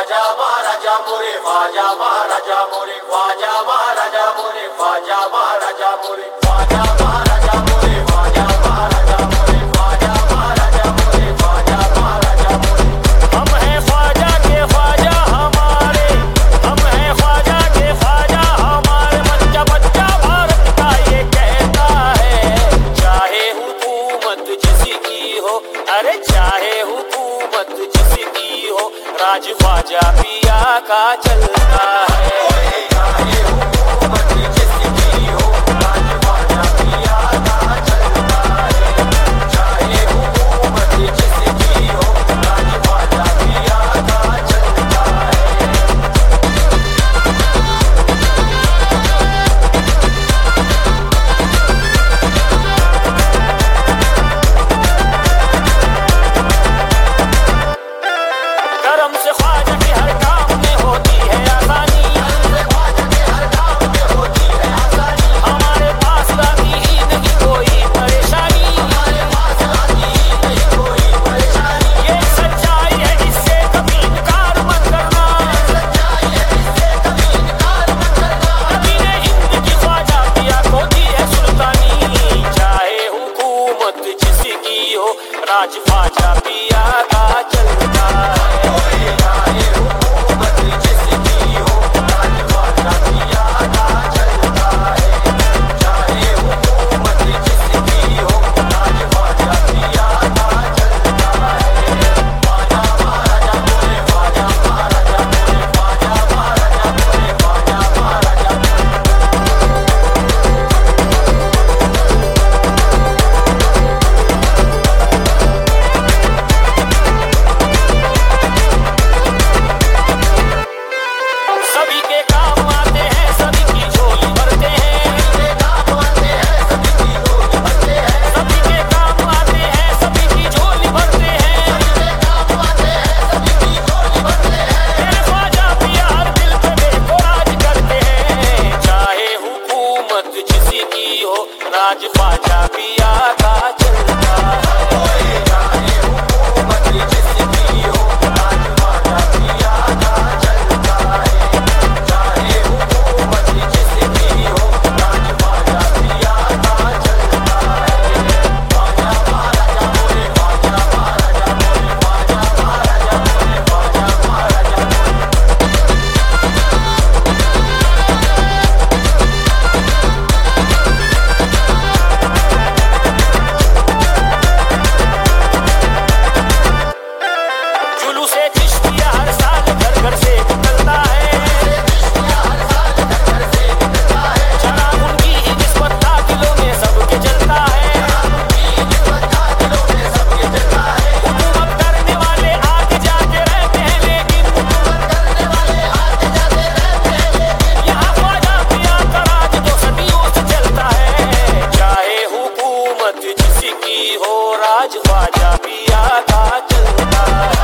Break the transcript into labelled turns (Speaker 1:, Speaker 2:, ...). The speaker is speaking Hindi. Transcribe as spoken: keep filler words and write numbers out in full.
Speaker 1: ख्वाजा महाराजा मोरे, ख्वाजा महाराजा मोरे, ख्वाजा महाराजा मोरे, ख्वाजा महाराजा मोरे, ख्वाजा महाराजा मोरे, ख्वाजा महाराजा मोरे, ख्वाजा महाराजा मोरे, ख्वाजा महाराजा मोरे। हम हैं ख्वाजा के ख्वाजा हमारे, हम हैं ख्वाजा के ख्वाजा हमारे। बच्चा बच्चा भारत का ये कहता है, चाहे हुकूमत जिसकी हो, अरे चाहे हुकूमत जिसकी हो, राज ख्वाजा पिया का चलता है। चाहे हुकूमत जिसकी हो, राज ख्वाजा पिया का चलता है। चाहे हुकूमत जिसकी हो, राज ख्वाजा पिया का चलता है। करम से ख्वाजा के हर काम में होती है आसानी, ख्वाजा के हर काम में होती है आसानी। हमारे पास आती ही नहीं कोई परेशानी, हमारे पास आती ही नहीं कोई परेशानी। ये सच्चाई है, इससे कभी इनकार मत करना, सच्चाई है, इससे कभी इनकार मत करना। नबी ने हिंद की ख्वाजा पिया को दी है सुल्तानी। चाहे हुकूमत जिसकी हो, राज ख्वाजा पिया का चलता है। चाहे हुकूमत जिसकी हो, राज ख्वाजा पिया का चलता है। चाहे हुकूमत जिसकी हो, राज ख्वाजा पिया का चलता है। ख्वाजा महाराजा मोरे, ख्वाजा महाराजा मोरे, ख्वाजा महाराजा मोरे, ख्वाजा महाराजा मोरे। सभी के काम आते हैं, सभी की झोली भरते हैं, सभी के काम आते हैं, सभी की झोली भरते हैं, सभी के काम आते हैं, सभी की झोली भरते हैं, सभी के काम आते हैं, सभी की झोली भरते हैं। तेरे ख्वाजा पिया हर दिल पे बेखौराज करते हैं। चाहे हुकूमत जिसकी हो, राज ख्वाजा पिया का चलता है। चाहे हुकूमत जिसकी हो, राज ख्वाजा पिया का चलता है। चाहे हुकूमत जिसकी हो, राज ख्वाजा पिया का चलता है। ख्वाजा महाराजा मोरे, ख्वाजा महाराजा मोरे, ख्वाजा महाराजा मोरे, ख्वाजा महाराजा मोरे। जुलूसे चिश्तिया हर साल घर घर से निकलता है, चिश्तिया हर साल घर घर से निकलता है। शराब उनकी ही निस्बत दिलों में सबके चलता है, शराब उनकी ही निस्बत दिलों में सबके चलता है। हुकूमत करने वाले आगे जाके रहते हैं, लेकिन हुकूमत करने वाले आगे जाके रहते हैं, लेकिन यहाँ ख्वाजा पिया का राज तो सदियों से चलता है। चाहे हुकूमत जिसकी हो, राज ख्वाजा पिया का चलता है।